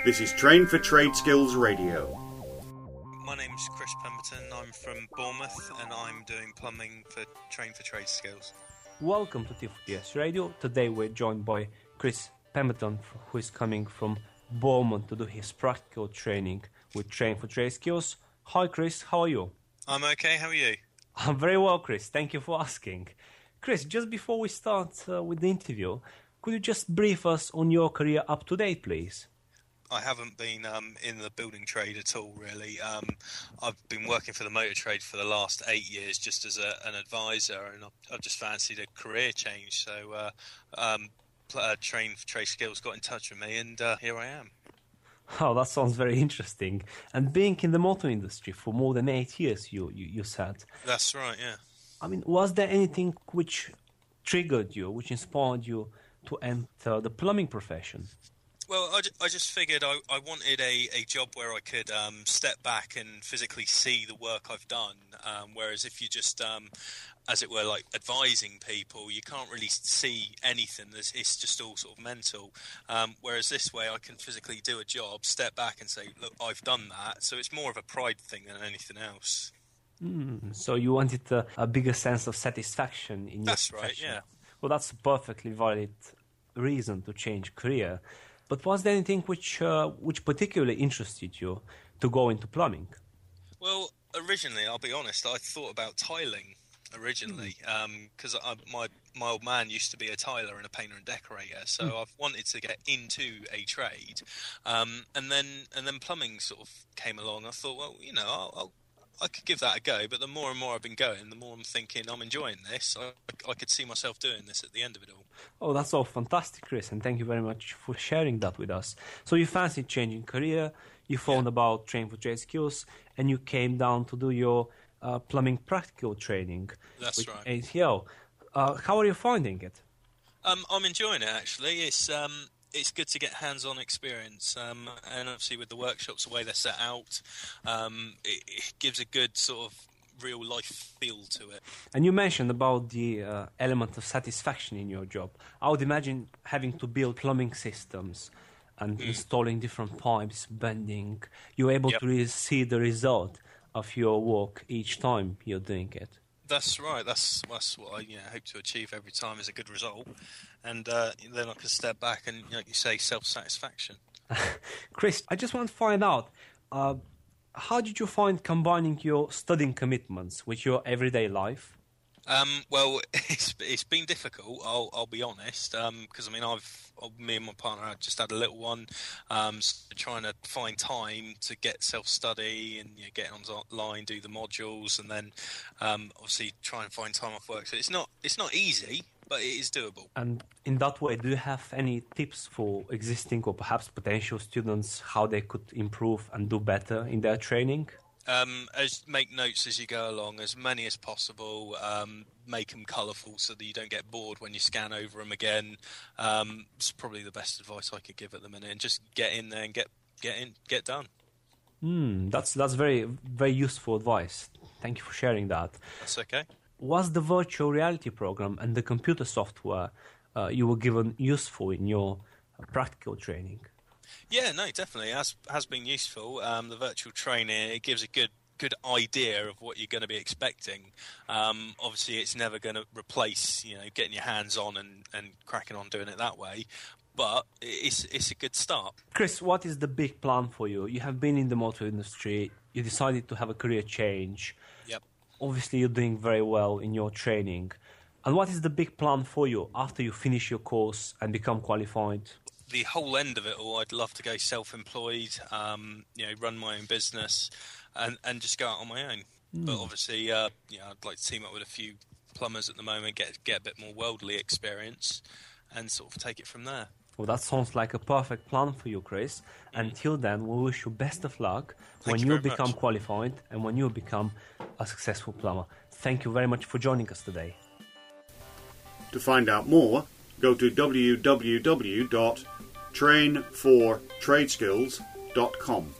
This is Train for Trade Skills Radio. My name's Chris Pemberton. I'm from Bournemouth and I'm doing plumbing for Train for Trade Skills. Welcome to T4TS Radio. Today we're joined by Chris Pemberton, who is coming from Bournemouth to do his practical training with Train for Trade Skills. Hi Chris, how are you? I'm okay, how are you? I'm very well, Chris. Thank you for asking. Chris, just before we start with the interview, could you just brief us on your career up to date, please? I haven't been in the building trade at all, really. I've been working for the motor trade for the last 8 years just as an advisor, and I've just fancied a career change. So Train for Trade Skills got in touch with me, and here I am. Oh, that sounds very interesting. And being in the motor industry for more than 8 years, you said. That's right, yeah. I mean, was there anything which triggered you, which inspired you to enter the plumbing profession? Well, I just figured I wanted a job where I could step back and physically see the work I've done, whereas if you just, as it were, like advising people, you can't really see anything. It's just all sort of mental, whereas this way I can physically do a job, step back and say, look, I've done that. So it's more of a pride thing than anything else. So you wanted a bigger sense of satisfaction in your profession. That's right, yeah. Well, that's a perfectly valid reason to change career. But was there anything which particularly interested you to go into plumbing? Well, originally, I'll be honest, I thought about tiling originally, because my old man used to be a tiler and a painter and decorator, so I've wanted to get into a trade, and then plumbing sort of came along. I thought, well, you know, I could give that a go, but the more and more I've been going, the more I'm thinking I'm enjoying this. I could see myself doing this at the end of it all. Oh, that's all fantastic, Chris, and thank you very much for sharing that with us. So you fancied changing career, you found about Train for Trade Skills, and you came down to do your plumbing practical training. That's right. ATL. How are you finding it? I'm enjoying it, actually. It's good to get hands-on experience, and obviously with the workshops, the way they're set out, it gives a good sort of real-life feel to it. And you mentioned about the element of satisfaction in your job. I would imagine having to build plumbing systems and installing different pipes, bending. You're able to really see the result of your work each time you're doing it. That's right. That's what I hope to achieve every time is a good result, and then I can step back and, like you say, self-satisfaction. Chris, I just want to find out, how did you find combining your studying commitments with your everyday life? Well, it's been difficult. I'll be honest, because I mean, me and my partner have just had a little one, so trying to find time to get self-study and get online, do the modules, and then obviously try and find time off work. So it's not easy, but it is doable. And in that way, do you have any tips for existing or perhaps potential students how they could improve and do better in their training? Make notes as you go along, as many as possible. Make them colourful so that you don't get bored when you scan over them again. It's probably the best advice I could give at the minute. And just get in there and get done. That's very, very useful advice. Thank you for sharing that. That's okay. Was the virtual reality program and the computer software you were given useful in your practical training? Yeah, no, definitely. It has been useful. The virtual training, it gives a good idea of what you're going to be expecting. Obviously, it's never going to replace, getting your hands on and cracking on doing it that way. But it's a good start. Chris, what is the big plan for you? You have been in the motor industry. You decided to have a career change. Yep. Obviously, you're doing very well in your training. And what is the big plan for you after you finish your course and become qualified? The whole end of it all, I'd love to go self-employed, run my own business and just go out on my own. But obviously, I'd like to team up with a few plumbers at the moment, get a bit more worldly experience and sort of take it from there. Well, that sounds like a perfect plan for you, Chris. Until then, we wish you best of luck when you become qualified and when you become a successful plumber. Thank you very much for joining us today. To find out more, go to www.trainfortradeskills.com.